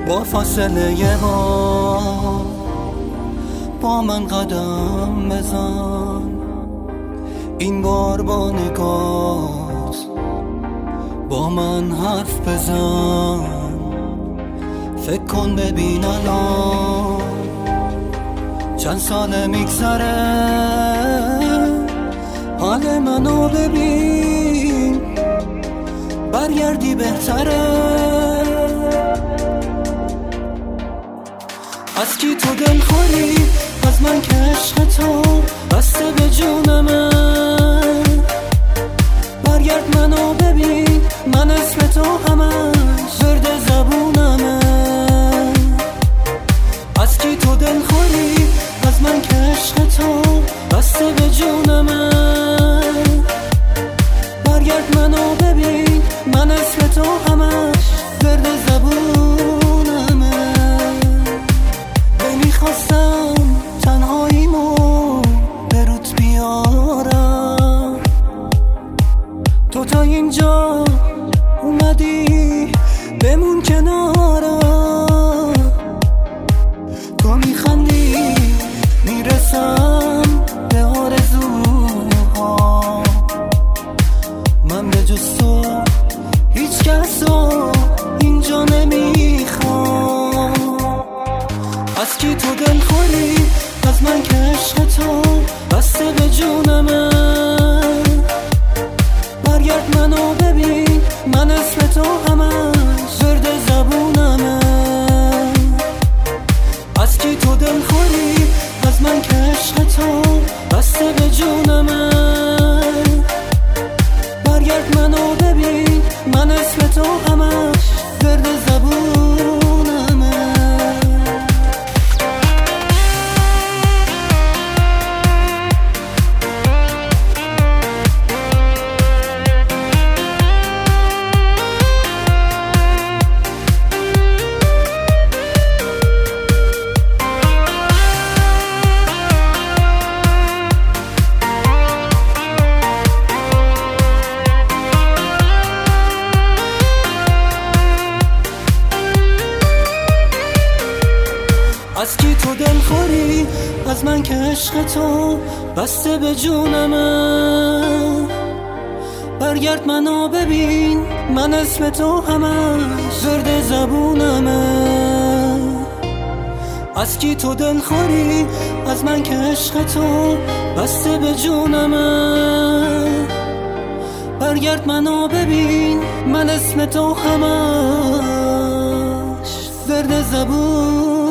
با فاصله یه بار با من قدم بزن، این بار با نگات با من حرف بزن. فکر کن ببین الان چند ساله میگذره، حال منو ببین برگردی بهتره. از کی تو دلخوری؟ از من که عشق تو بسته به جونمه. برگرد منو ببین، من اسم تو همش ورد زبونمه. از کی تو دلخوری؟ از من که عشق تو بسته به جونمه. برگرد منو ببین، من اسم تو همش ورد زبونمه. نمیخواستم تنهاییمو به روت بیارم، تو تا اینجا اومدی بمون کنارم. تو میخندی میرسم به آرزوها، من به جز تو هیچ کسو اینجا نمیخوام. از کی تو دلخوری؟ از من که عشق تو بسته به جونمه. برگرد منو ببین، من اسم تو همش ورد زبونمه. از کی تو دلخوری؟ از من که عشق تو بسته به جونمه. برگرد منو ببین، من اسم تو همش ورد زبونمه. از کی تو دلخوری؟ از من که عشق تو بسته به جونمه. برگرد منو ببین، من اسم تو همش ورد زبونمه. از کی تو دلخوری؟ از من که عشق تو بسته به جونمه. برگرد منو ببین، من اسم تو همش ورد زبونمه.